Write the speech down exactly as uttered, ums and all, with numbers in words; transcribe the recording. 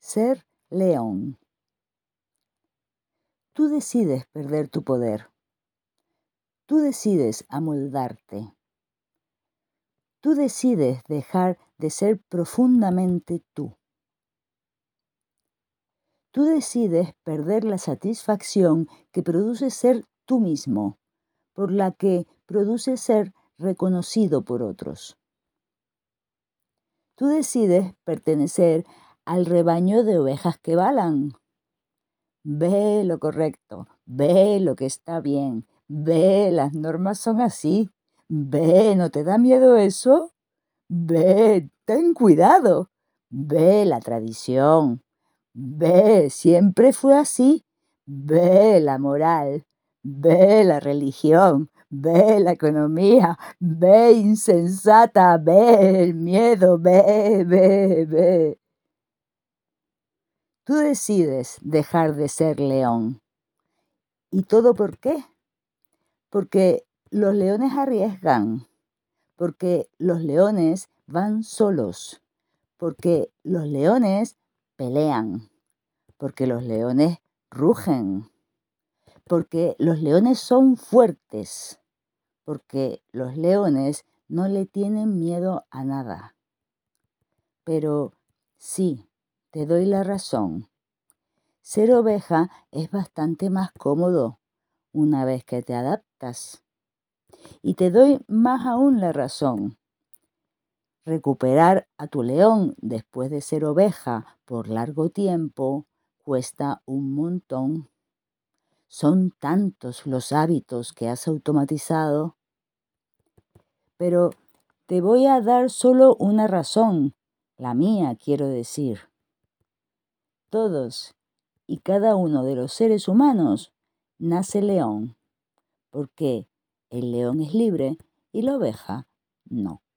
Ser león. Tú decides perder tu poder. Tú decides amoldarte. Tú decides dejar de ser profundamente tú. Tú decides perder la satisfacción que produce ser tú mismo, por la que produce ser reconocido por otros. Tú decides pertenecer al rebaño de ovejas que balan. Ve lo correcto, ve lo que está bien, ve, las normas son así, ve, ¿no te da miedo eso? Ve, ten cuidado, ve la tradición, ve, siempre fue así, ve la moral, ve la religión, ve la economía, ve insensata, ve el miedo, ve, ve, ve. Tú decides dejar de ser león. ¿Y todo por qué? Porque los leones arriesgan, porque los leones van solos, porque los leones pelean, porque los leones rugen, porque los leones son fuertes, porque los leones no le tienen miedo a nada. Pero sí, te doy la razón. Ser oveja es bastante más cómodo una vez que te adaptas. Y te doy más aún la razón. Recuperar a tu león después de ser oveja por largo tiempo cuesta un montón. Son tantos los hábitos que has automatizado. Pero te voy a dar solo una razón, la mía quiero decir. Todos y cada uno de los seres humanos nace león, porque el león es libre y la oveja no.